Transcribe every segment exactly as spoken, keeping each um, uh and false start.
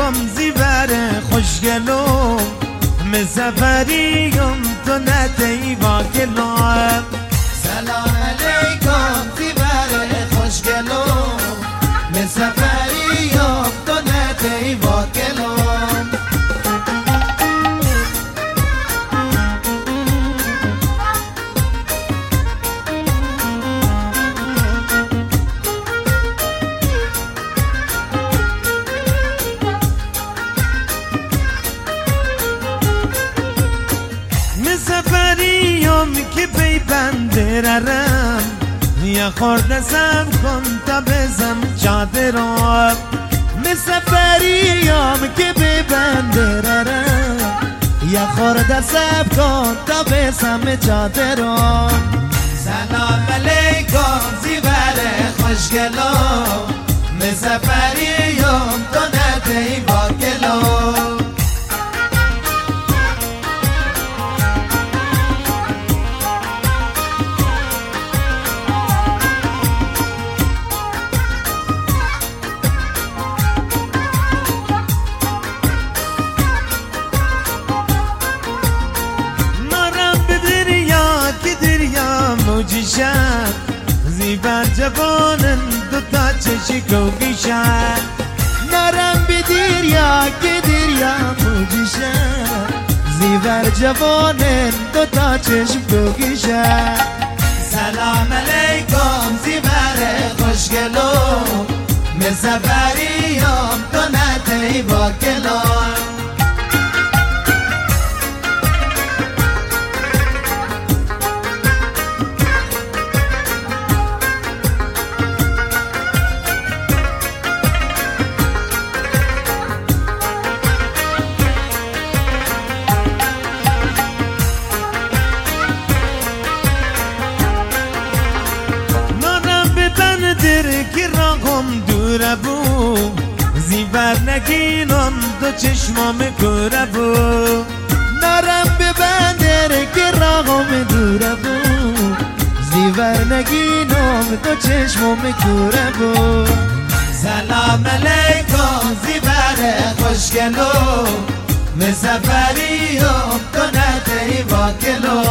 سفریم زیبر خوشگلو مسافریم تو ندهی واکلو سلام علیکم زیبر خوشگلو مسافریم تو ندهی واکلو مسافریم که پی بندرم یا خورده سب کن تا بزم چادرم مسافریم که پی بندرم یا خورده سب کن تا بزم چادرم سلام علیکم زیبر خوشگلو مسافریم تو ندهی واکلو موجیشن زیبر جوانن دو تا چشی کوگیشن نرم به دریا که دریا موجیشن زیبر جوانن دو تا چشم کوگیشن سلام علیکم زیبر خوشگلو مسافریم تو ندهی واکلو که راهم دوره بو زیبر نگینم دو چشمام کوره بو نرم به بندر که راهم دوره بو زیبر نگینم دو چشمام کوره بو سلام علیکم زیبر خوشگلو مسافریم تو ندهی واکلو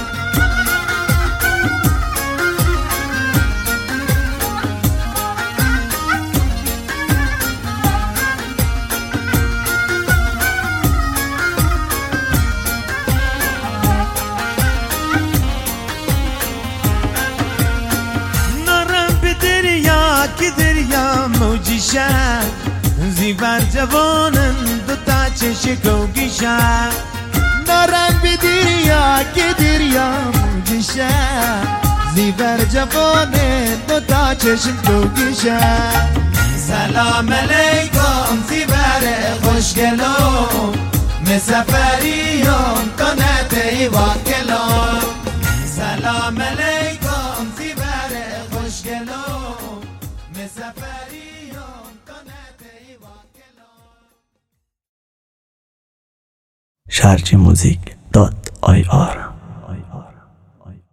که دریا موجیشن زیبر جوانن دو تا چشی کوگیشن نرم به دریا که دریا موجیشن زیبر جوانن دو تا چشم کوگیشن سلام علیکم زیبر خوشگلو مسافریم تو ندهی واکلو سلام علیکم زیبر خوشگلو شارجی موزیک دات آی آر